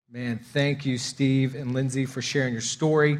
Man, thank you, Steve and Lindsay, for sharing your story.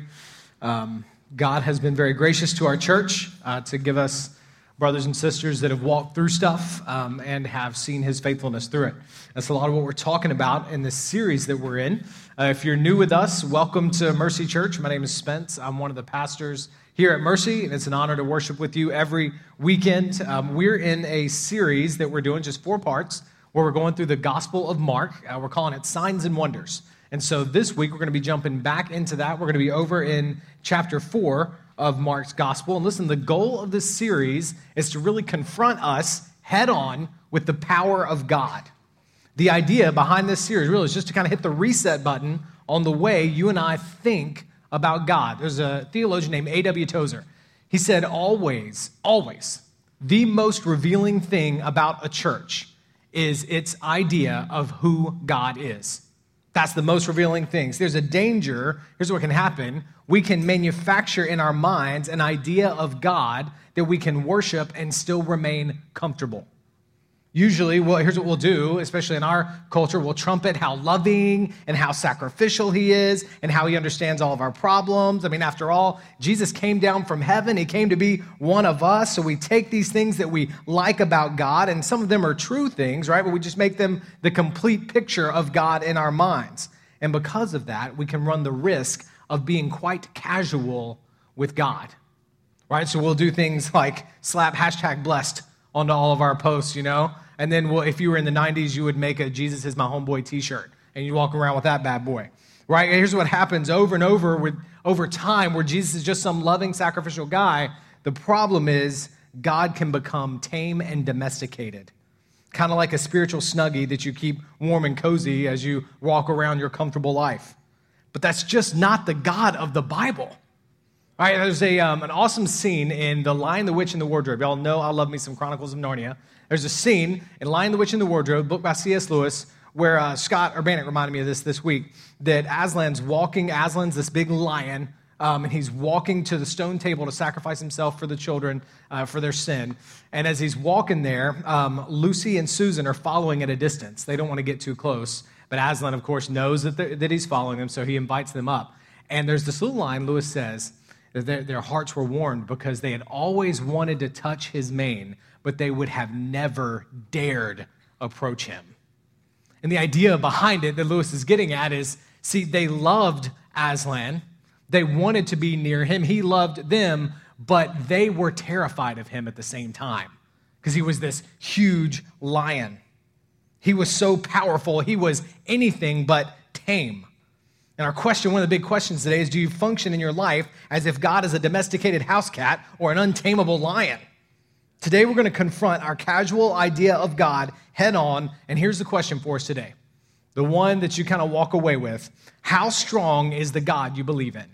God has been very gracious to our church to give us brothers and sisters that have walked through stuff and have seen his faithfulness through it. That's a lot of what we're talking about in this series that we're in. If you're new with us, welcome to Mercy Church. My name is Spence. I'm one of the pastors here at Mercy, and it's an honor to worship with you every weekend. We're in a series that we're doing, just 4 parts, where we're going through the Gospel of Mark. We're calling it Signs and Wonders. And so this week, we're going to be jumping back into that. We're going to be over in chapter 4 of Mark's Gospel. And listen, the goal of this series is to really confront us head on with the power of God. The idea behind this series really is just to kind of hit the reset button on the way you and I think about God. There's a theologian named A.W. Tozer. He said, always, the most revealing thing about a church is its idea of who God is. That's the most revealing thing. So there's a danger. Here's what can happen. We can manufacture in our minds an idea of God that we can worship and still remain comfortable. Usually, here's what we'll do, especially in our culture, we'll trumpet how loving and how sacrificial he is and how he understands all of our problems. I mean, after all, Jesus came down from heaven. He came to be one of us. So we take these things that we like about God, and some of them are true things, right? But we just make them the complete picture of God in our minds. And because of that, we can run the risk of being quite casual with God, right? So we'll do things like slap #blessed onto all of our posts, you know? And then if you were in the 90s, you would make a Jesus is my homeboy t-shirt, and you walk around with that bad boy, right? And here's what happens over and over time where Jesus is just some loving, sacrificial guy. The problem is God can become tame and domesticated, kind of like a spiritual Snuggie that you keep warm and cozy as you walk around your comfortable life. But that's just not the God of the Bible. All right, there's an awesome scene in The Lion, the Witch, and the Wardrobe. Y'all know I love me some Chronicles of Narnia. There's a scene in Lion, the Witch, and the Wardrobe, book by C.S. Lewis, where Scott Urbanek reminded me of this week, that Aslan's this big lion, and he's walking to the stone table to sacrifice himself for the children, for their sin. And as he's walking there, Lucy and Susan are following at a distance. They don't want to get too close, but Aslan, of course, knows that he's following them, so he invites them up. And there's this little line, Lewis says, that their hearts were warmed because they had always wanted to touch his mane, but they would have never dared approach him. And the idea behind it that Lewis is getting at is, see, they loved Aslan. They wanted to be near him. He loved them, but they were terrified of him at the same time because he was this huge lion. He was so powerful. He was anything but tame. And our question, one of the big questions today is, do you function in your life as if God is a domesticated house cat or an untamable lion? Today, we're going to confront our casual idea of God head on. And here's the question for us today. The one that you kind of walk away with. How strong is the God you believe in?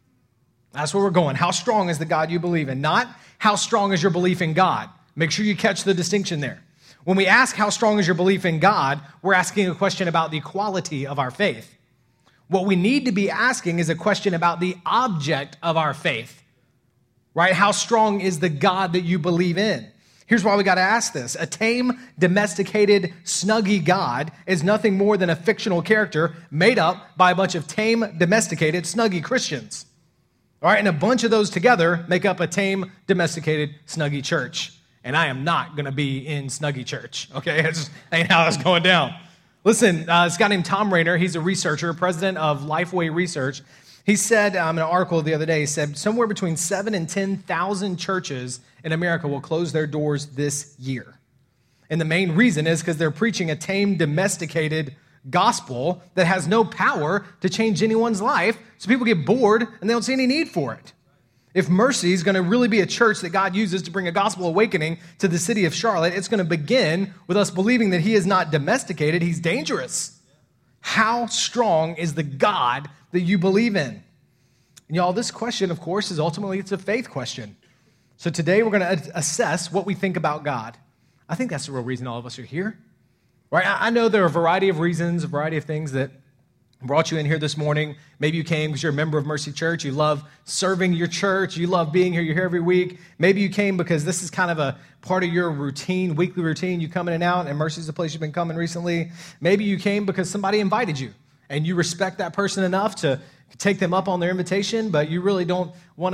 That's where we're going. How strong is the God you believe in? Not how strong is your belief in God. Make sure you catch the distinction there. When we ask how strong is your belief in God, we're asking a question about the quality of our faith. What we need to be asking is a question about the object of our faith, right? How strong is the God that you believe in? Here's why we got to ask this. A tame, domesticated, snuggy God is nothing more than a fictional character made up by a bunch of tame, domesticated, snuggy Christians. All right, and a bunch of those together make up a tame, domesticated, snuggy church. And I am not going to be in snuggy church, okay? That just ain't how it's going down. Listen, this guy named Thom Rainer, he's a researcher, president of Lifeway Research. He said in an article the other day, he said somewhere between 7,000 and 10,000 churches in America will close their doors this year. And the main reason is because they're preaching a tame, domesticated gospel that has no power to change anyone's life, so people get bored and they don't see any need for it. If Mercy is going to really be a church that God uses to bring a gospel awakening to the city of Charlotte, it's going to begin with us believing that he is not domesticated, he's dangerous. How strong is the God that you believe in? And y'all, this question, of course, is ultimately, it's a faith question. So today we're going to assess what we think about God. I think that's the real reason all of us are here, right? I know there are a variety of reasons, a variety of things that brought you in here this morning. Maybe you came because you're a member of Mercy Church. You love serving your church. You love being here. You're here every week. Maybe you came because this is kind of a part of your routine, weekly routine. You come in and out, and Mercy's the place you've been coming recently. Maybe you came because somebody invited you. and you respect that person enough to take them up on their invitation, but you really don't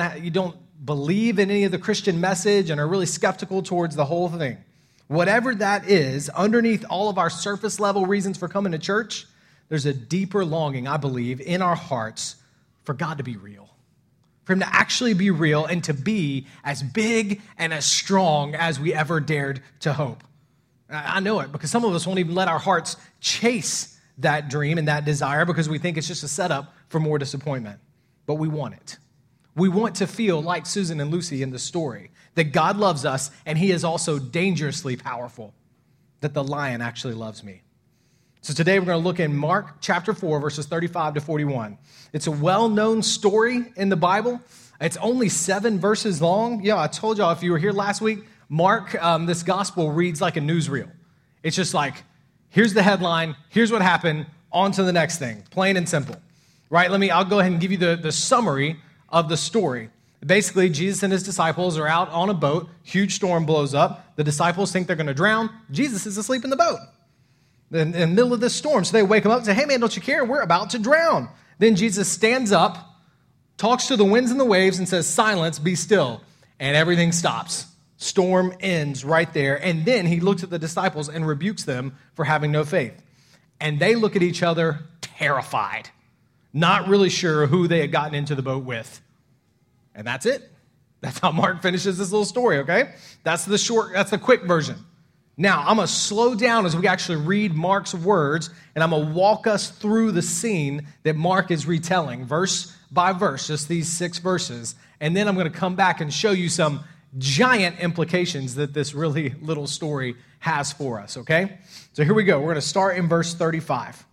believe in any of the Christian message and are really skeptical towards the whole thing. Whatever that is, underneath all of our surface level reasons for coming to church, there's a deeper longing, I believe, in our hearts for God to be real. For him to actually be real and to be as big and as strong as we ever dared to hope. I know it because some of us won't even let our hearts chase that dream and that desire because we think it's just a setup for more disappointment. But we want it. We want to feel like Susan and Lucy in the story, that God loves us and he is also dangerously powerful, that the lion actually loves me. So today we're going to look in Mark chapter 4, verses 35 to 41. It's a well-known story in the Bible. It's only 7 verses long. Yeah, I told y'all if you were here last week, Mark, this gospel reads like a newsreel. It's just like, here's the headline, here's what happened, on to the next thing, plain and simple. Right, I'll go ahead and give you the summary of the story. Basically, Jesus and his disciples are out on a boat, huge storm blows up, the disciples think they're going to drown, Jesus is asleep in the boat. In the middle of this storm. So they wake him up and say, hey man, don't you care? We're about to drown. Then Jesus stands up, talks to the winds and the waves and says, silence, be still. And everything stops. Storm ends right there. And then he looks at the disciples and rebukes them for having no faith. And they look at each other terrified, not really sure who they had gotten into the boat with. And that's it. That's how Mark finishes this little story, okay? That's the quick version. Now, I'm going to slow down as we actually read Mark's words, and I'm going to walk us through the scene that Mark is retelling, verse by verse, just these 6 verses. And then I'm going to come back and show you some giant implications that this really little story has for us, okay? So here we go. We're going to start in verse 35.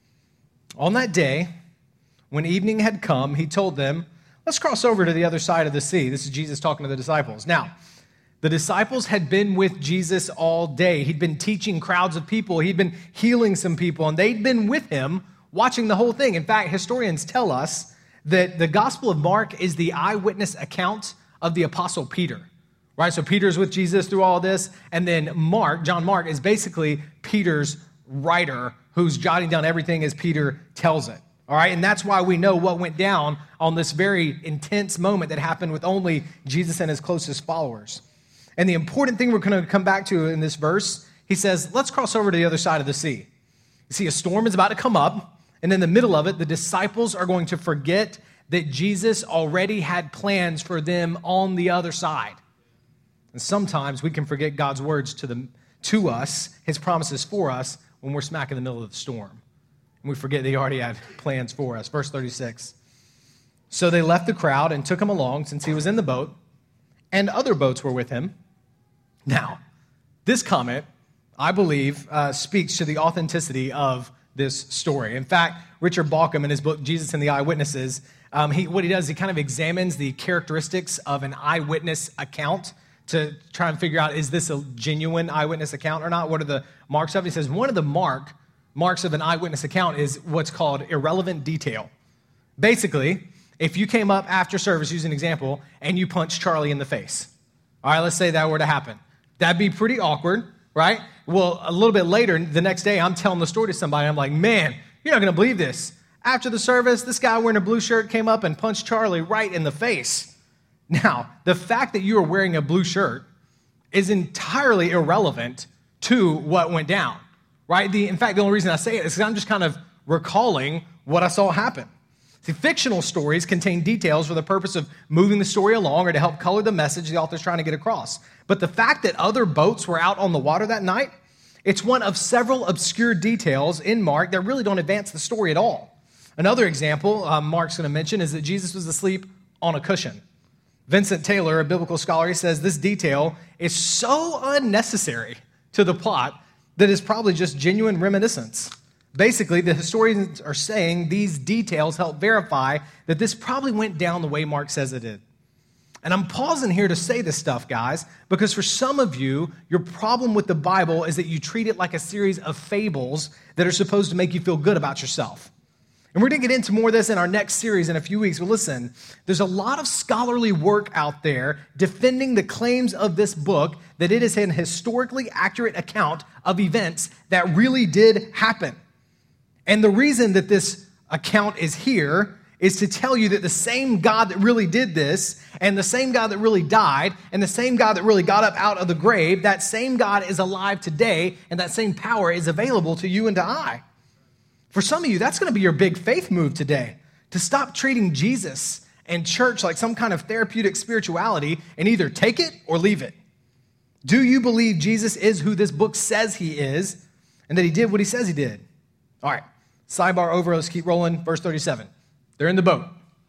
On that day, when evening had come, he told them, let's cross over to the other side of the sea. This is Jesus talking to the disciples. Now, the disciples had been with Jesus all day. He'd been teaching crowds of people. He'd been healing some people, and they'd been with him watching the whole thing. In fact, historians tell us that the Gospel of Mark is the eyewitness account of the Apostle Peter, right? So Peter's with Jesus through all this, and then John Mark, is basically Peter's writer who's jotting down everything as Peter tells it, all right? And that's why we know what went down on this very intense moment that happened with only Jesus and his closest followers. And the important thing we're going to come back to in this verse, he says, let's cross over to the other side of the sea. You see, a storm is about to come up, and in the middle of it, the disciples are going to forget that Jesus already had plans for them on the other side. And sometimes we can forget God's words to us, his promises for us, when we're smack in the middle of the storm. And we forget that he already had plans for us. Verse 36. So they left the crowd and took him along, since he was in the boat, and other boats were with him. Now, this comment, I believe, speaks to the authenticity of this story. In fact, Richard Bauckham, in his book, Jesus and the Eyewitnesses, what he does, he kind of examines the characteristics of an eyewitness account to try and figure out, is this a genuine eyewitness account or not? What are the marks of it? He says one of the marks of an eyewitness account is what's called irrelevant detail. Basically, if you came up after service, use an example, and you punched Charlie in the face. All right, let's say that were to happen. That'd be pretty awkward, right? Well, a little bit later, the next day, I'm telling the story to somebody. I'm like, man, you're not going to believe this. After the service, this guy wearing a blue shirt came up and punched Charlie right in the face. Now, the fact that you are wearing a blue shirt is entirely irrelevant to what went down, right? In fact, the only reason I say it is because I'm just kind of recalling what I saw happen. See, fictional stories contain details for the purpose of moving the story along or to help color the message the author's trying to get across. But the fact that other boats were out on the water that night, it's one of several obscure details in Mark that really don't advance the story at all. Another example Mark's going to mention is that Jesus was asleep on a cushion. Vincent Taylor, a biblical scholar, he says this detail is so unnecessary to the plot that it's probably just genuine reminiscence. Basically, the historians are saying these details help verify that this probably went down the way Mark says it did. And I'm pausing here to say this stuff, guys, because for some of you, your problem with the Bible is that you treat it like a series of fables that are supposed to make you feel good about yourself. And we're going to get into more of this in our next series in a few weeks. But listen, there's a lot of scholarly work out there defending the claims of this book that it is an historically accurate account of events that really did happen. And the reason that this account is here is to tell you that the same God that really did this, and the same God that really died, and the same God that really got up out of the grave, that same God is alive today, and that same power is available to you and to I. For some of you, that's going to be your big faith move today, to stop treating Jesus and church like some kind of therapeutic spirituality and either take it or leave it. Do you believe Jesus is who this book says he is, and that he did what he says he did? All right, sidebar over, let's keep rolling. Verse 37. They're in the boat.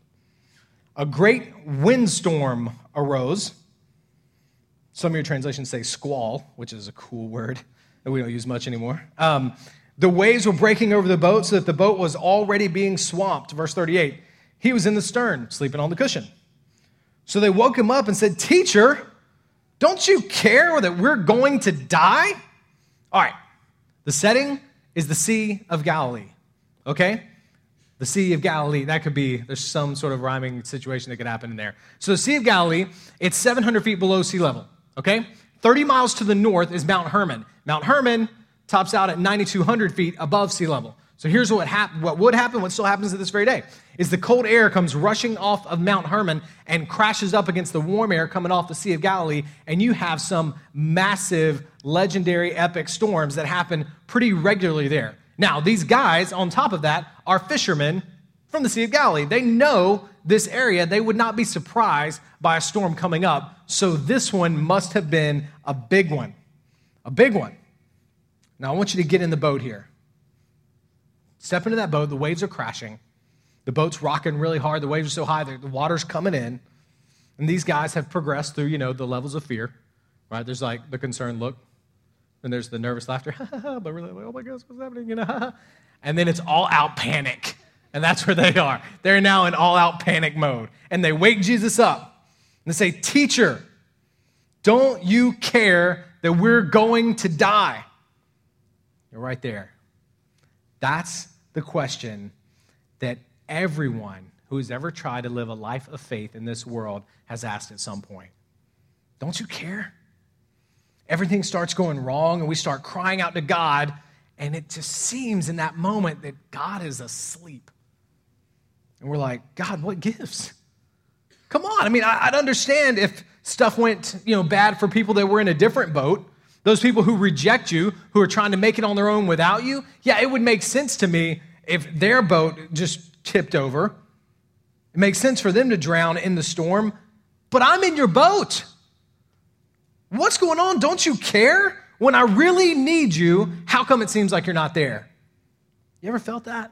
A great windstorm arose. Some of your translations say squall, which is a cool word that we don't use much anymore. The waves were breaking over the boat so that the boat was already being swamped. Verse 38. He was in the stern, sleeping on the cushion. So they woke him up and said, "Teacher, don't you care that we're going to die?" All right, the setting is the Sea of Galilee, okay? The Sea of Galilee, that could be, there's some sort of rhyming situation that could happen in there. So the Sea of Galilee, it's 700 feet below sea level, okay? 30 miles to the north is Mount Hermon. Mount Hermon tops out at 9,200 feet above sea level. So here's what would happen, what still happens to this very day, is the cold air comes rushing off of Mount Hermon and crashes up against the warm air coming off the Sea of Galilee, and you have some massive, legendary, epic storms that happen pretty regularly there. Now, these guys, on top of that, are fishermen from the Sea of Galilee. They know this area. They would not be surprised by a storm coming up. So this one must have been a big one. A big one. Now, I want you to get in the boat here. Step into that boat. The waves are crashing. The boat's rocking really hard. The waves are so high, the water's coming in. And these guys have progressed through, the levels of fear, right? There's like the concerned look. And there's the nervous laughter, but really like, oh my gosh, what's happening? And then it's all out panic. And that's where they are. They're now in all out panic mode. And they wake Jesus up and they say, "Teacher, don't you care that we're going to die?" You're right there. That's the question that everyone who has ever tried to live a life of faith in this world has asked at some point. Don't you care? Everything starts going wrong, and we start crying out to God, and it just seems in that moment that God is asleep. And we're like, "God, what gives? Come on." I mean, I'd understand if stuff went, bad for people that were in a different boat, those people who reject you, who are trying to make it on their own without you. Yeah, it would make sense to me if their boat just tipped over. It makes sense for them to drown in the storm, but I'm in your boat. What's going on? Don't you care? When I really need you, how come it seems like you're not there? You ever felt that?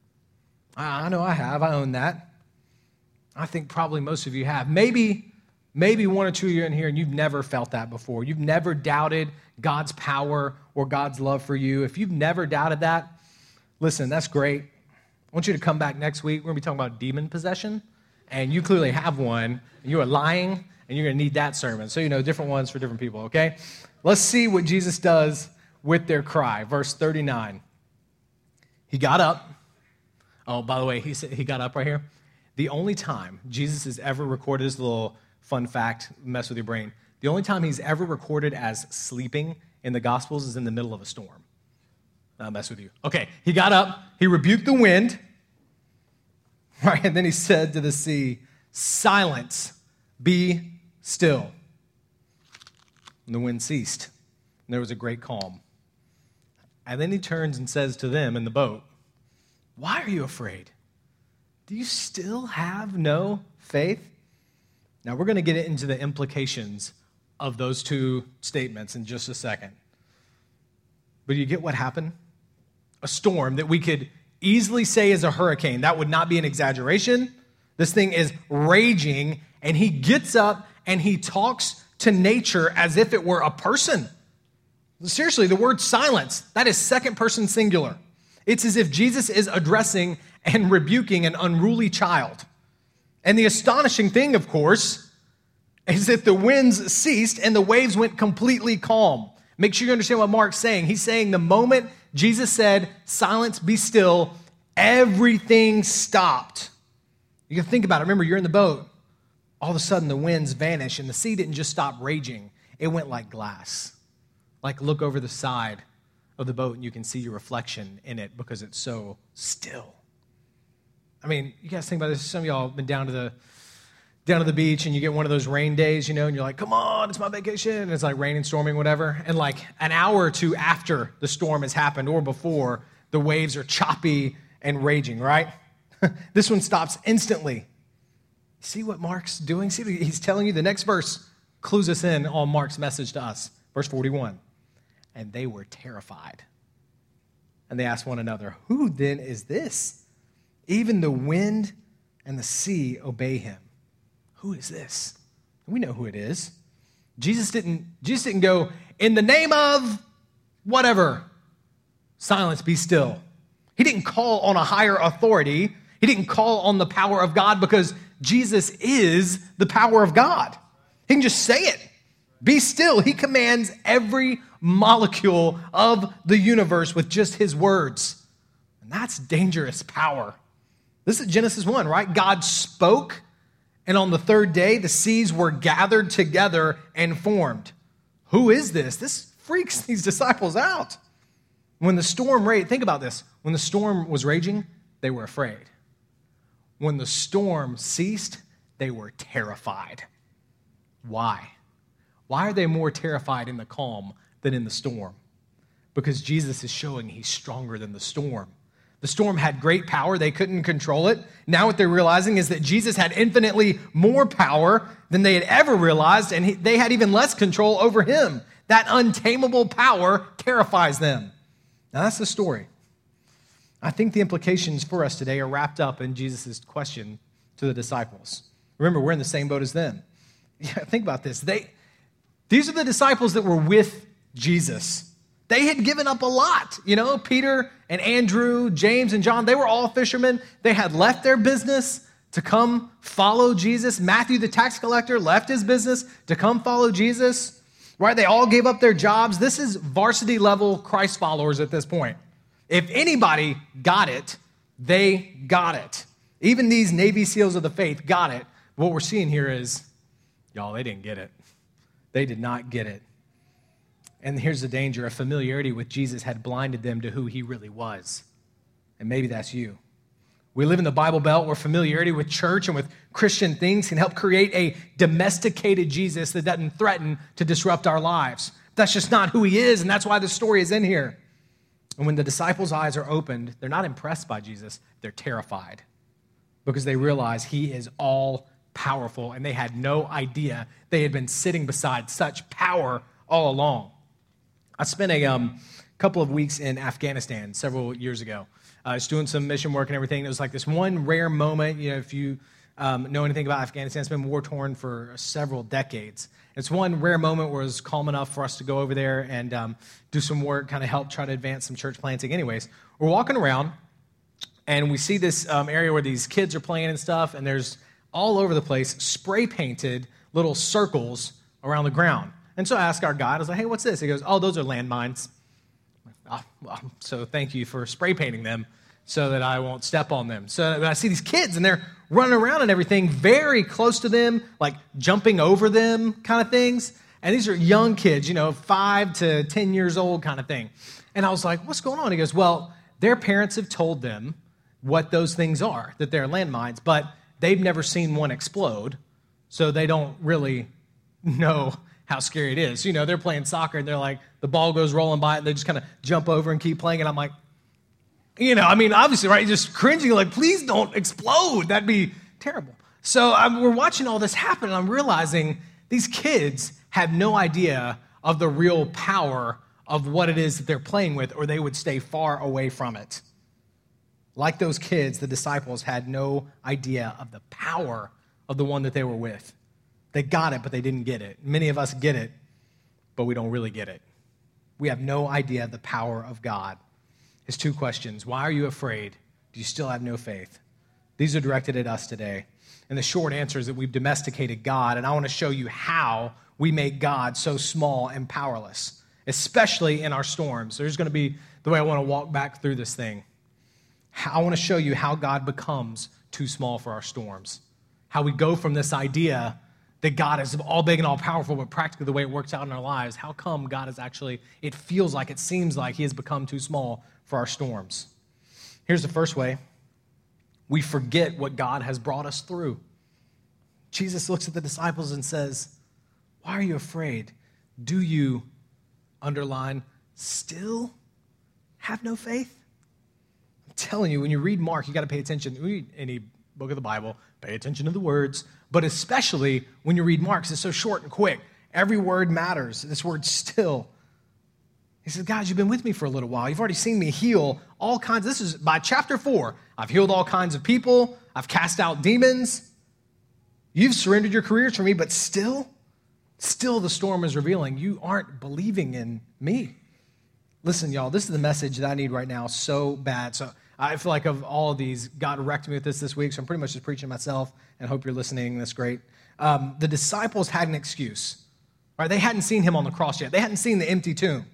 I know I have. I own that. I think probably most of you have. Maybe one or two of you in here and you've never felt that before. You've never doubted God's power or God's love for you. If you've never doubted that, listen, that's great. I want you to come back next week. We're going to be talking about demon possession, and you clearly have one, and you are lying, and you're going to need that sermon. So, different ones for different people, okay? Let's see what Jesus does with their cry. Verse 39. He got up. Oh, by the way, he got up right here. The only time Jesus is ever recorded, this little fun fact, mess with your brain. The only time he's ever recorded as sleeping in the Gospels is in the middle of a storm. I'll mess with you. Okay, he got up. He rebuked the wind. Right, and then he said to the sea, "Silence, be still." And the wind ceased, and there was a great calm. And then he turns and says to them in the boat, "Why are you afraid? Do you still have no faith?" Now, we're going to get into the implications of those two statements in just a second. But you get what happened? A storm that we could easily say is a hurricane. That would not be an exaggeration. This thing is raging, and he gets up and he talks to nature as if it were a person. Seriously, the word silence, that is second person singular. It's as if Jesus is addressing and rebuking an unruly child. And the astonishing thing, of course, is that the winds ceased and the waves went completely calm. Make sure you understand what Mark's saying. He's saying the moment Jesus said, "Silence, be still," everything stopped. You can think about it. Remember, you're in the boat. All of a sudden, the winds vanish, and the sea didn't just stop raging. It went like glass. Like look over the side of the boat and you can see your reflection in it because it's so still. I mean, you guys think about this. Some of y'all have been down to the beach and you get one of those rain days, and you're like, come on, it's my vacation. And it's like raining, storming, whatever. And like an hour or two after the storm has happened or before, the waves are choppy and raging, right? This one stops instantly. See what Mark's doing? See, he's telling you the next verse clues us in on Mark's message to us. Verse 41. And they were terrified. And they asked one another, who then is this? Even the wind and the sea obey him. Who is this? We know who it is. Jesus didn't go, in the name of whatever, silence, be still. He didn't call on a higher authority. He didn't call on the power of God because Jesus is the power of God. He can just say it. Be still. He commands every molecule of the universe with just his words. And that's dangerous power. This is Genesis 1, right? God spoke, and on the third day, the seas were gathered together and formed. Who is this? This freaks these disciples out. When the storm raged, think about this. When the storm was raging, they were afraid. When the storm ceased, they were terrified. Why? Why are they more terrified in the calm than in the storm? Because Jesus is showing he's stronger than the storm. The storm had great power. They couldn't control it. Now what they're realizing is that Jesus had infinitely more power than they had ever realized, and they had even less control over him. That untamable power terrifies them. Now that's the story. I think the implications for us today are wrapped up in Jesus' question to the disciples. Remember, we're in the same boat as them. Yeah, think about this. These are the disciples that were with Jesus. They had given up a lot. Peter and Andrew, James and John, they were all fishermen. They had left their business to come follow Jesus. Matthew, the tax collector, left his business to come follow Jesus. Right? They all gave up their jobs. This is varsity level Christ followers at this point. If anybody got it, they got it. Even these Navy SEALs of the faith got it. What we're seeing here is, y'all, they didn't get it. They did not get it. And here's the danger. A familiarity with Jesus had blinded them to who he really was. And maybe that's you. We live in the Bible Belt where familiarity with church and with Christian things can help create a domesticated Jesus that doesn't threaten to disrupt our lives. That's just not who he is, and that's why the story is in here. And when the disciples' eyes are opened, they're not impressed by Jesus. They're terrified because they realize he is all powerful, and they had no idea they had been sitting beside such power all along. I spent a couple of weeks in Afghanistan several years ago. I was doing some mission work and everything. It was like this one rare moment. If you know anything about Afghanistan, it's been war-torn for several decades. It's one rare moment where it was calm enough for us to go over there and do some work, kind of help try to advance some church planting. Anyways, we're walking around, and we see this area where these kids are playing and stuff, and there's all over the place spray-painted little circles around the ground. And so I asked our guide, I was like, hey, what's this? He goes, oh, those are landmines. Well, so thank you for spray painting them so that I won't step on them. So I see these kids, and they're running around and everything, very close to them, like jumping over them kind of things. And these are young kids, 5 to 10 years old kind of thing. And I was like, what's going on? He goes, well, their parents have told them what those things are, that they're landmines, but they've never seen one explode, so they don't really know how scary it is. They're playing soccer, and they're like, the ball goes rolling by, and they just kind of jump over and keep playing, and I'm like, obviously, right, just cringing, like, please don't explode. That'd be terrible. So we're watching all this happen, and I'm realizing these kids have no idea of the real power of what it is that they're playing with, or they would stay far away from it. Like those kids, the disciples had no idea of the power of the one that they were with. They got it, but they didn't get it. Many of us get it, but we don't really get it. We have no idea of the power of God. His 2 questions: why are you afraid? Do you still have no faith? These are directed at us today. And the short answer is that we've domesticated God, and I want to show you how we make God so small and powerless, especially in our storms. There's going to be the way I want to walk back through this thing. I want to show you how God becomes too small for our storms, how we go from this idea that God is all big and all powerful, but practically the way it works out in our lives, how come God is actually, it feels like, it seems like he has become too small for our storms? Here's the first way. We forget what God has brought us through. Jesus looks at the disciples and says, why are you afraid? Do you, underline, still have no faith? I'm telling you, when you read Mark, you got to pay attention. Read any book of the Bible, pay attention to the words, but especially when you read Mark, 'cause it's so short and quick. Every word matters. This word still. He says, guys, you've been with me for a little while. You've already seen me heal all kinds. This is by chapter 4. I've healed all kinds of people. I've cast out demons. You've surrendered your careers for me, but still the storm is revealing you aren't believing in me. Listen, y'all, this is the message that I need right now so bad. So I feel like of all of these, God wrecked me with this week, so I'm pretty much just preaching myself and hope you're listening. That's great. The disciples had an excuse. Right? They hadn't seen him on the cross yet. They hadn't seen the empty tomb.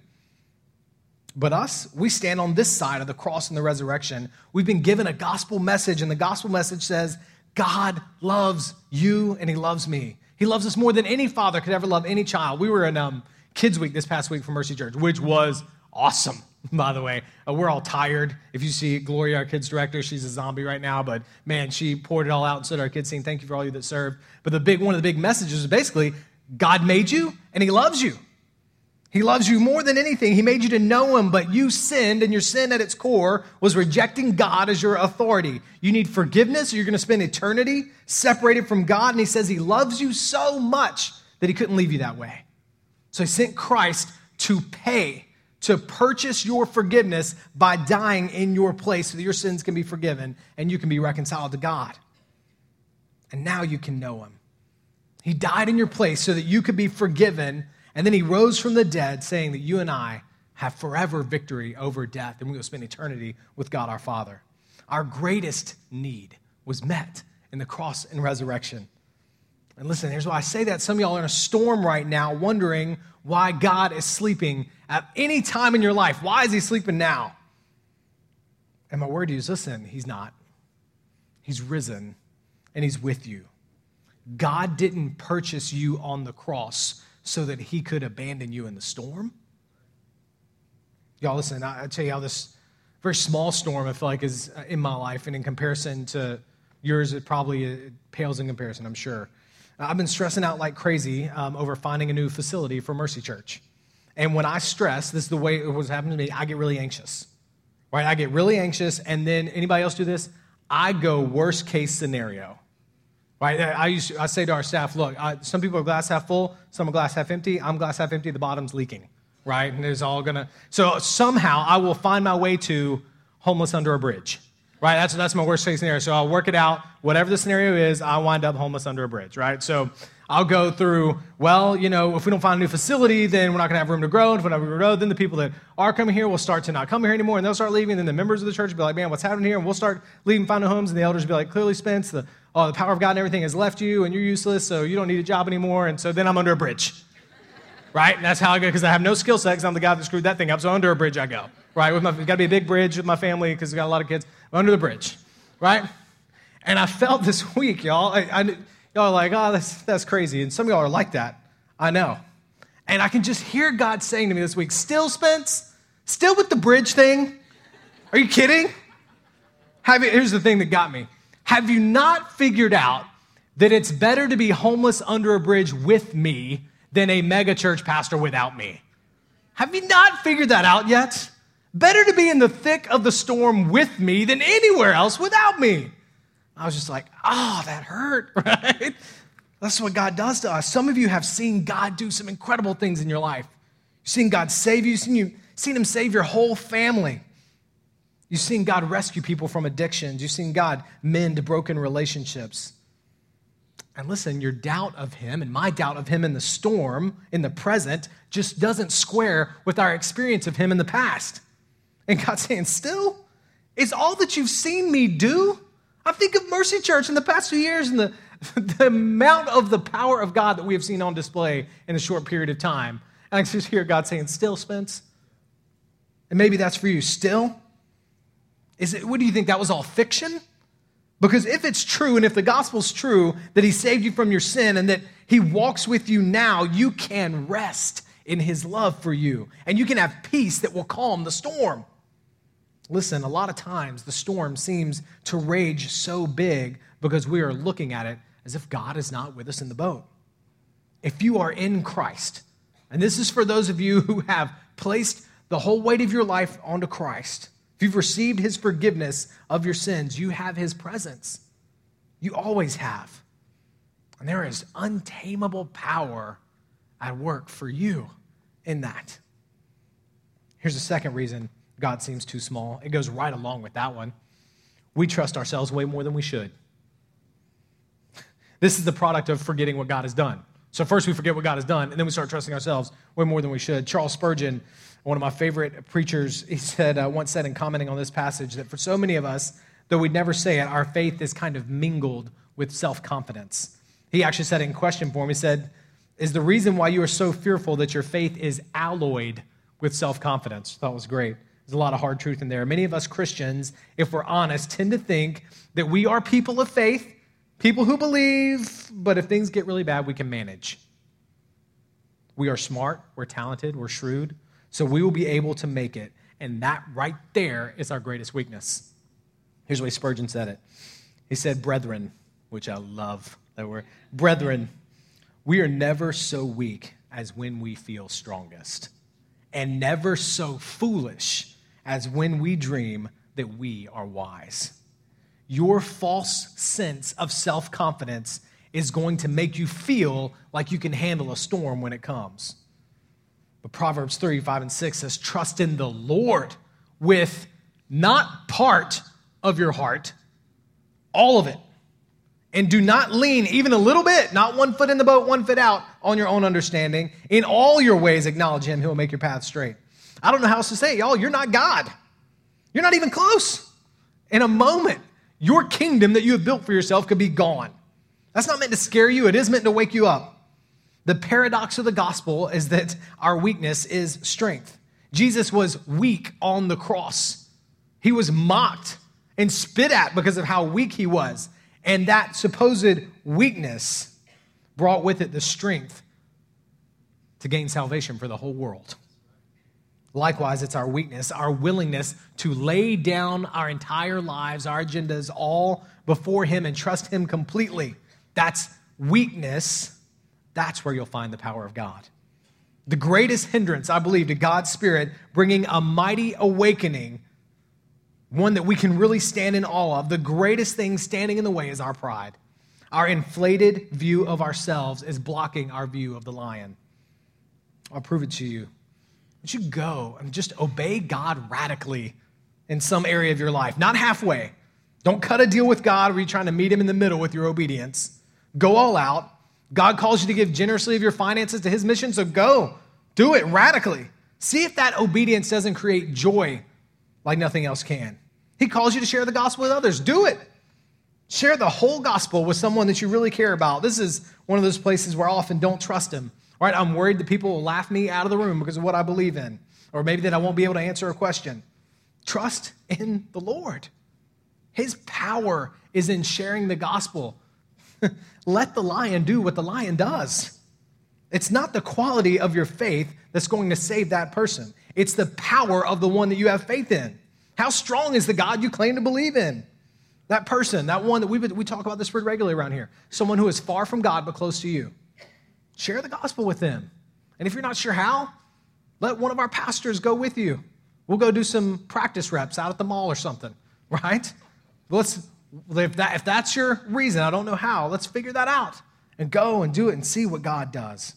But us, we stand on this side of the cross and the resurrection. We've been given a gospel message, and the gospel message says, God loves you and he loves me. He loves us more than any father could ever love any child. We were in Kids Week this past week for Mercy Church, which was awesome, by the way. We're all tired. If you see Gloria, our kids director, she's a zombie right now, but man, she poured it all out and so did our kids team. Thank you for all you that served. But one of the big messages is basically, God made you and he loves you. He loves you more than anything. He made you to know him, but you sinned, and your sin at its core was rejecting God as your authority. You need forgiveness, or you're going to spend eternity separated from God, and he says he loves you so much that he couldn't leave you that way. So he sent Christ to purchase your forgiveness by dying in your place so that your sins can be forgiven and you can be reconciled to God. And now you can know him. He died in your place so that you could be forgiven. And then he rose from the dead, saying that you and I have forever victory over death, and we will spend eternity with God our Father. Our greatest need was met in the cross and resurrection. And listen, here's why I say that. Some of y'all are in a storm right now, wondering why God is sleeping at any time in your life. Why is he sleeping now? And my word to you is, listen, he's not. He's risen, and he's with you. God didn't purchase you on the cross so that he could abandon you in the storm. Y'all, listen, I tell you how this very small storm, I feel like, is in my life, and in comparison to yours, it probably pales in comparison, I'm sure. I've been stressing out like crazy over finding a new facility for Mercy Church. And when I stress, this is the way it was happening to me, I get really anxious. Right? I get really anxious, and then anybody else do this? I go worst case scenario. Right? I say to our staff, look, some people are glass half full, some are glass half empty. I'm glass half empty, the bottom's leaking, right? And it's all so somehow I will find my way to homeless under a bridge, right? That's my worst case scenario. So I'll work it out. Whatever the scenario is, I'll wind up homeless under a bridge, right? So I'll go through, well, if we don't find a new facility, then we're not going to have room to grow. And if we don't have room to grow, then the people that are coming here will start to not come here anymore, and they'll start leaving. And then the members of the church will be like, man, what's happening here? And we'll start leaving, finding homes. And the elders will be like, clearly, Spence, the power of God and everything has left you, and you're useless, so you don't need a job anymore. And so then I'm under a bridge, right? And that's how I go, because I have no skill set, because I'm the guy that screwed that thing up. So under a bridge I go, right? It's got to be a big bridge with my family, because we've got a lot of kids. Under the bridge, right? And I felt this week, y'all. Y'all are like, oh, that's crazy. And some of y'all are like that. I know. And I can just hear God saying to me this week, still, Spence? Still with the bridge thing? Are you kidding? Here's the thing that got me. Have you not figured out that it's better to be homeless under a bridge with me than a mega church pastor without me? Have you not figured that out yet? Better to be in the thick of the storm with me than anywhere else without me. I was just like, that hurt, right? That's what God does to us. Some of you have seen God do some incredible things in your life. You've seen God save you. You've seen him save your whole family. You've seen God rescue people from addictions. You've seen God mend broken relationships. And listen, your doubt of him and my doubt of him in the storm, in the present, just doesn't square with our experience of him in the past. And God's saying, still? Is all that you've seen me do? I think of Mercy Church in the past few years and the amount of the power of God that we have seen on display in a short period of time. And I just hear God saying, still, Spence? And maybe that's for you. Still? What do you think? That was all fiction? Because if it's true, and if the gospel's true, that he saved you from your sin and that he walks with you now, you can rest in his love for you. And you can have peace that will calm the storm. Listen, a lot of times the storm seems to rage so big because we are looking at it as if God is not with us in the boat. If you are in Christ, and this is for those of you who have placed the whole weight of your life onto Christ, if you've received his forgiveness of your sins, you have his presence. You always have. And there is untamable power at work for you in that. Here's the second reason God seems too small. It goes right along with that one. We trust ourselves way more than we should. This is the product of forgetting what God has done. So first we forget what God has done, and then we start trusting ourselves way more than we should. Charles Spurgeon, one of my favorite preachers, he said, once said in commenting on this passage that for so many of us, though we'd never say it, our faith is kind of mingled with self-confidence. He actually said it in question form. He said, is the reason why you are so fearful that your faith is alloyed with self-confidence? I thought it was great. There's a lot of hard truth in there. Many of us Christians, if we're honest, tend to think that we are people of faith, people who believe, but if things get really bad, we can manage. We are smart, we're talented, we're shrewd, so we will be able to make it. And that right there is our greatest weakness. Here's the way Spurgeon said it. He said, brethren, which I love that word, brethren, we are never so weak as when we feel strongest, and never so foolish as when we dream that we are wise. Your false sense of self-confidence is going to make you feel like you can handle a storm when it comes. But Proverbs 3:5-6 says, trust in the Lord with not part of your heart, all of it. And do not lean even a little bit, not 1 foot in the boat, 1 foot out, on your own understanding. In all your ways acknowledge him, he'll make your path straight. I don't know how else to say it, y'all. You're not God. You're not even close. In a moment, your kingdom that you have built for yourself could be gone. That's not meant to scare you. It is meant to wake you up. The paradox of the gospel is that our weakness is strength. Jesus was weak on the cross. He was mocked and spit at because of how weak he was. And that supposed weakness brought with it the strength to gain salvation for the whole world. Likewise, it's our weakness, our willingness to lay down our entire lives, our agendas all before him and trust him completely. That's weakness. That's where you'll find the power of God. The greatest hindrance, I believe, to God's Spirit bringing a mighty awakening, one that we can really stand in awe of, the greatest thing standing in the way is our pride. Our inflated view of ourselves is blocking our view of the lion. I'll prove it to you. You go and just obey God radically in some area of your life, not halfway. Don't cut a deal with God where you're trying to meet him in the middle with your obedience. Go all out. God calls you to give generously of your finances to his mission, so go. Do it radically. See if that obedience doesn't create joy like nothing else can. He calls you to share the gospel with others. Do it. Share the whole gospel with someone that you really care about. This is one of those places where I often don't trust him. Right? I'm worried that people will laugh me out of the room because of what I believe in, or maybe that I won't be able to answer a question. Trust in the Lord. His power is in sharing the gospel. Let the lion do what the lion does. It's not the quality of your faith that's going to save that person. It's the power of the one that you have faith in. How strong is the God you claim to believe in? That person, that one that we talk about this pretty regularly around here. Someone who is far from God but close to you. Share the gospel with them. And if you're not sure how, let one of our pastors go with you. We'll go do some practice reps out at the mall or something, right? If that's your reason, I don't know how, let's figure that out and go and do it and see what God does.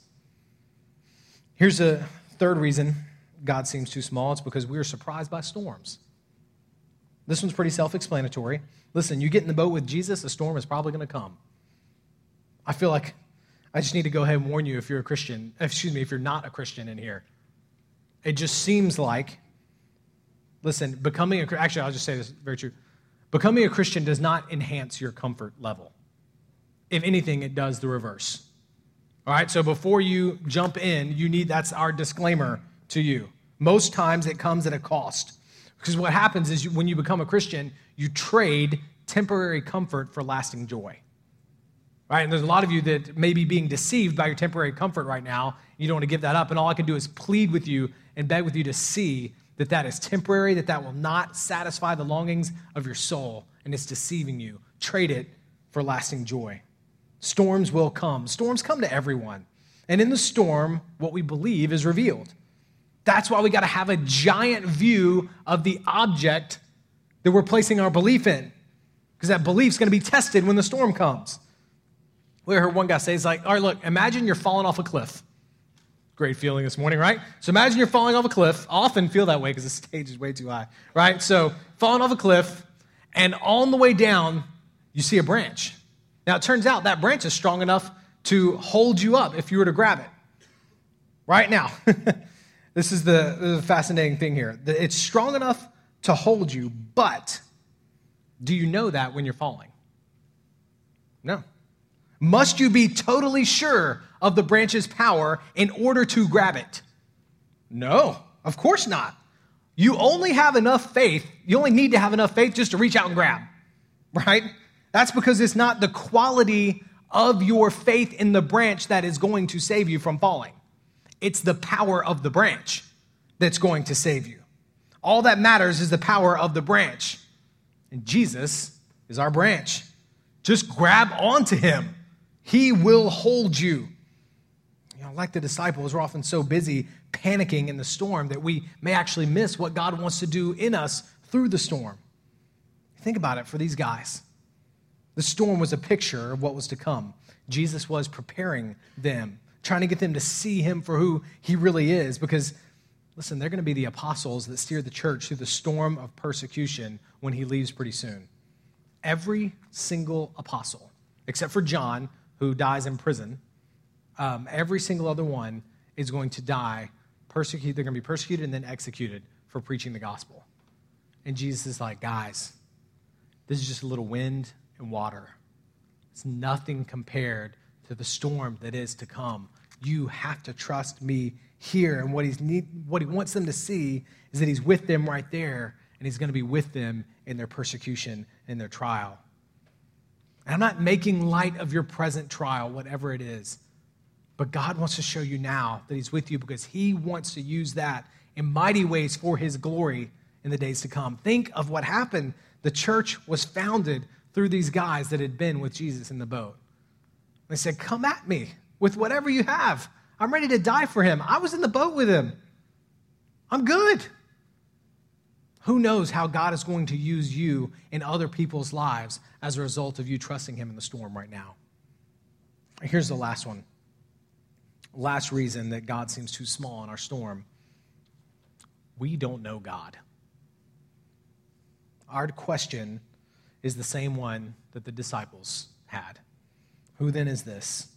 Here's a third reason God seems too small. It's because we are surprised by storms. This one's pretty self-explanatory. Listen, you get in the boat with Jesus, a storm is probably going to come. I feel like I just need to go ahead and warn you if you're a Christian, if you're not a Christian in here. It just seems like, listen, actually, I'll just say this, very true. Becoming a Christian does not enhance your comfort level. If anything, it does the reverse. All right, so before you jump in, that's our disclaimer to you. Most times it comes at a cost. Because what happens is when you become a Christian, you trade temporary comfort for lasting joy. Right? And there's a lot of you that may be being deceived by your temporary comfort right now. You don't want to give that up. And all I can do is plead with you and beg with you to see that that is temporary, that that will not satisfy the longings of your soul, and it's deceiving you. Trade it for lasting joy. Storms will come. Storms come to everyone. And in the storm, what we believe is revealed. That's why we got to have a giant view of the object that we're placing our belief in, because that belief's going to be tested when the storm comes. We heard one guy say, he's like, all right, look, imagine you're falling off a cliff. Great feeling this morning, right? So imagine you're falling off a cliff. I often feel that way because the stage is way too high, right? So falling off a cliff, and on the way down, you see a branch. Now, it turns out that branch is strong enough to hold you up if you were to grab it. Right now, this is the fascinating thing here. It's strong enough to hold you, but do you know that when you're falling? No. Must you be totally sure of the branch's power in order to grab it? No, of course not. You only have enough faith. You only need to have enough faith just to reach out and grab, right? That's because it's not the quality of your faith in the branch that is going to save you from falling. It's the power of the branch that's going to save you. All that matters is the power of the branch. And Jesus is our branch. Just grab onto him. He will hold you. Like the disciples, we're often so busy panicking in the storm that we may actually miss what God wants to do in us through the storm. Think about it for these guys. The storm was a picture of what was to come. Jesus was preparing them, trying to get them to see him for who he really is, because, listen, they're going to be the apostles that steer the church through the storm of persecution when he leaves pretty soon. Every single apostle, except for John, who dies in prison, every single other one is going to die, persecuted. They're going to be persecuted and then executed for preaching the gospel. And Jesus is like, guys, this is just a little wind and water. It's nothing compared to the storm that is to come. You have to trust me here. And what he wants them to see is that he's with them right there, and he's going to be with them in their persecution and their trial. And I'm not making light of your present trial, whatever it is. But God wants to show you now that he's with you because he wants to use that in mighty ways for his glory in the days to come. Think of what happened. The church was founded through these guys that had been with Jesus in the boat. They said, come at me with whatever you have. I'm ready to die for him. I was in the boat with him. I'm good. Who knows how God is going to use you in other people's lives as a result of you trusting him in the storm right now. Here's the last one. Last reason that God seems too small in our storm. We don't know God. Our question is the same one that the disciples had. Who then is this?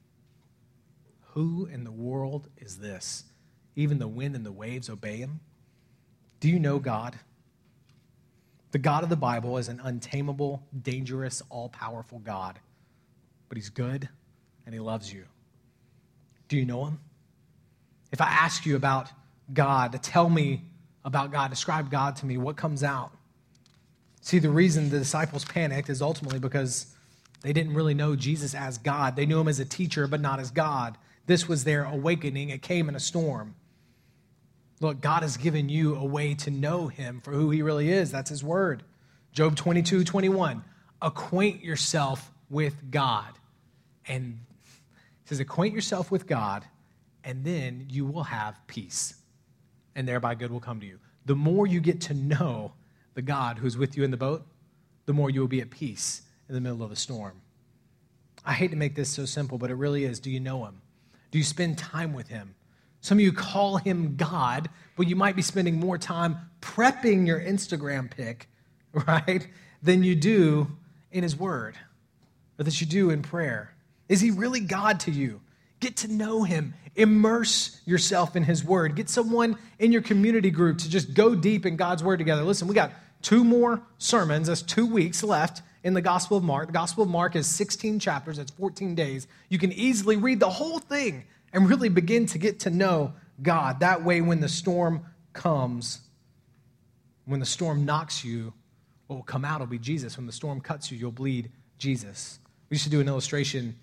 Who in the world is this? Even the wind and the waves obey him? Do you know God? The God of the Bible is an untamable, dangerous, all-powerful God. But he's good and he loves you. Do you know him? If I ask you about God, to tell me about God, describe God to me, what comes out? See, the reason the disciples panicked is ultimately because they didn't really know Jesus as God. They knew him as a teacher, but not as God. This was their awakening. It came in a storm. Look, God has given you a way to know him for who he really is. That's his word. Job 22:21. Acquaint yourself with God. And it says, acquaint yourself with God, and then you will have peace. And thereby good will come to you. The more you get to know the God who's with you in the boat, the more you will be at peace in the middle of the storm. I hate to make this so simple, but it really is. Do you know him? Do you spend time with him? Some of you call him God, but you might be spending more time prepping your Instagram pic, right, than you do in his word, or that you do in prayer. Is he really God to you? Get to know him. Immerse yourself in his word. Get someone in your community group to just go deep in God's word together. Listen, we got 2 more sermons. That's 2 weeks left in the Gospel of Mark. The Gospel of Mark is 16 chapters. That's 14 days. You can easily read the whole thing and really begin to get to know God. That way, when the storm comes, when the storm knocks you What will come out will be Jesus. When the storm cuts you, you'll bleed Jesus. We used to do an illustration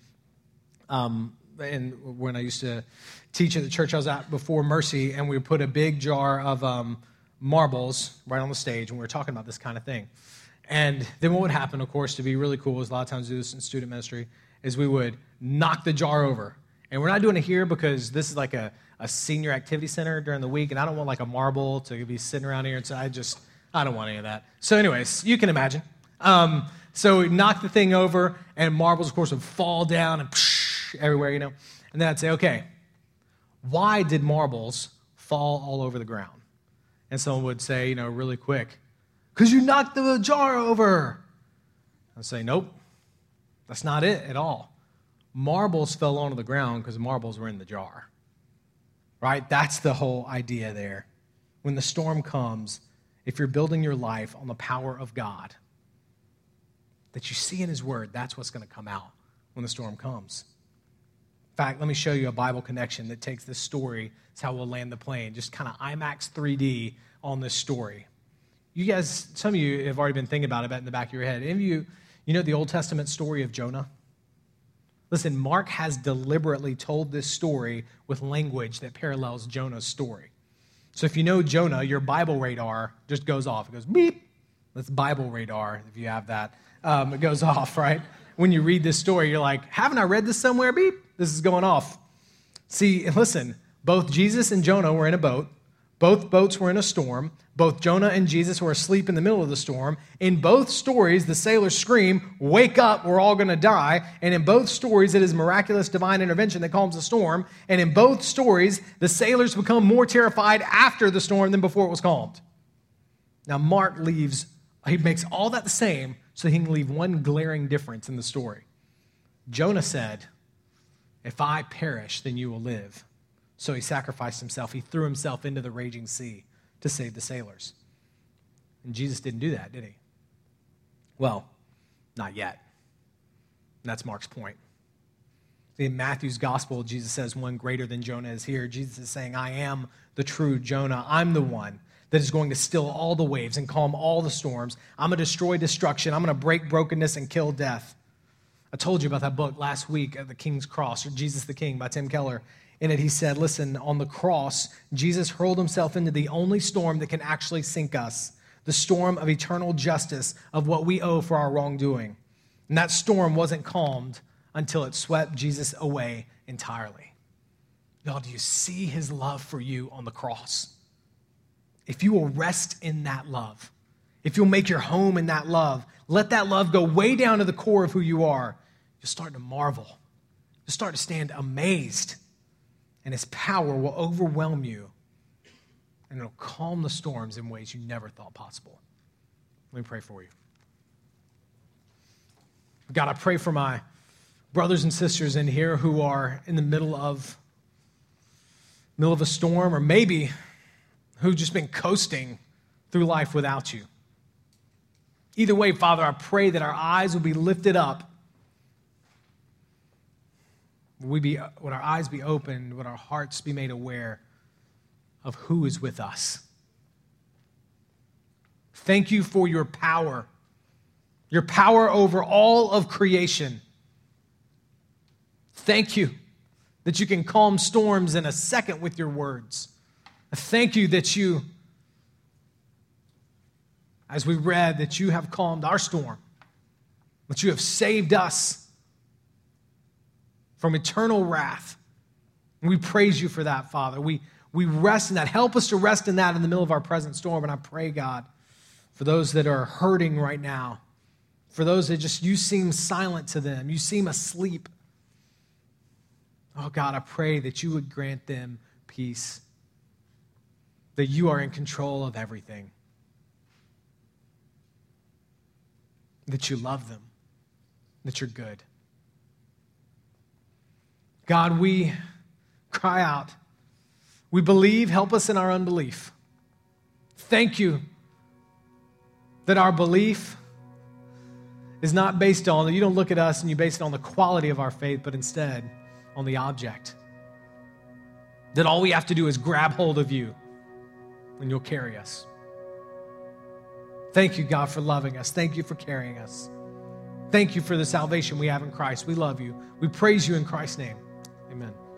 and when I used to teach at the church I was at before, Mercy, and we would put a big jar of marbles right on the stage, and we were talking about this kind of thing. And then what would happen, of course, to be really cool, is a lot of times we do this in student ministry, is we would knock the jar over. And we're not doing it here because this is like a senior activity center during the week, and I don't want like a marble to be sitting around here, and so I don't want any of that. So anyways, you can imagine. So we knock the thing over, and marbles, of course, would fall down and everywhere, And then I'd say, okay, why did marbles fall all over the ground? And someone would say, really quick, because you knocked the jar over. I'd say, nope, that's not it at all. Marbles fell onto the ground because marbles were in the jar, right? That's the whole idea there. When the storm comes, if you're building your life on the power of God that you see in His Word, that's what's going to come out when the storm comes. In fact, let me show you a Bible connection that takes this story. It's how we'll land the plane. Just kind of IMAX 3D on this story. You guys, some of you have already been thinking about it in the back of your head. Any of you, the Old Testament story of Jonah? Listen, Mark has deliberately told this story with language that parallels Jonah's story. So if you know Jonah, your Bible radar just goes off. It goes beep. That's Bible radar, if you have that. It goes off, right? When you read this story, you're like, haven't I read this somewhere? Beep. This is going off. See, listen, both Jesus and Jonah were in a boat. Both boats were in a storm. Both Jonah and Jesus were asleep in the middle of the storm. In both stories, the sailors scream, wake up, we're all going to die. And in both stories, it is miraculous divine intervention that calms the storm. And in both stories, the sailors become more terrified after the storm than before it was calmed. Now, Mark he makes all that the same so he can leave one glaring difference in the story. Jonah said, if I perish, then you will live. So he sacrificed himself. He threw himself into the raging sea to save the sailors. And Jesus didn't do that, did he? Well, not yet. And that's Mark's point. See, in Matthew's gospel, Jesus says one greater than Jonah is here. Jesus is saying, I am the true Jonah. I'm the one that is going to still all the waves and calm all the storms. I'm going to destroy destruction. I'm going to break brokenness and kill death. I told you about that book last week, The King's Cross, or Jesus the King by Tim Keller. In it, he said, listen, on the cross, Jesus hurled himself into the only storm that can actually sink us, the storm of eternal justice of what we owe for our wrongdoing. And that storm wasn't calmed until it swept Jesus away entirely. Y'all, do you see his love for you on the cross? If you will rest in that love, if you'll make your home in that love, let that love go way down to the core of who you are, you'll start to marvel. You'll start to stand amazed. And his power will overwhelm you. And it'll calm the storms in ways you never thought possible. Let me pray for you. God, I pray for my brothers and sisters in here who are in the middle of a storm, or maybe who've just been coasting through life without you. Either way, Father, I pray that our eyes will be lifted up. Would our eyes be opened? Would our hearts be made aware of who is with us? Thank you for your power over all of creation. Thank you that you can calm storms in a second with your words. Thank you that you, as we read, that you have calmed our storm, that you have saved us from eternal wrath. And we praise you for that, Father. We rest in that. Help us to rest in that in the middle of our present storm. And I pray, God, for those that are hurting right now, for those that you seem silent to them, you seem asleep. Oh, God, I pray that you would grant them peace, that you are in control of everything, that you love them, that you're good. God, we cry out. We believe, help us in our unbelief. Thank you that our belief is not based on, you don't look at us and you base it on the quality of our faith, but instead on the object. That all we have to do is grab hold of you and you'll carry us. Thank you, God, for loving us. Thank you for carrying us. Thank you for the salvation we have in Christ. We love you. We praise you in Christ's name. Amen.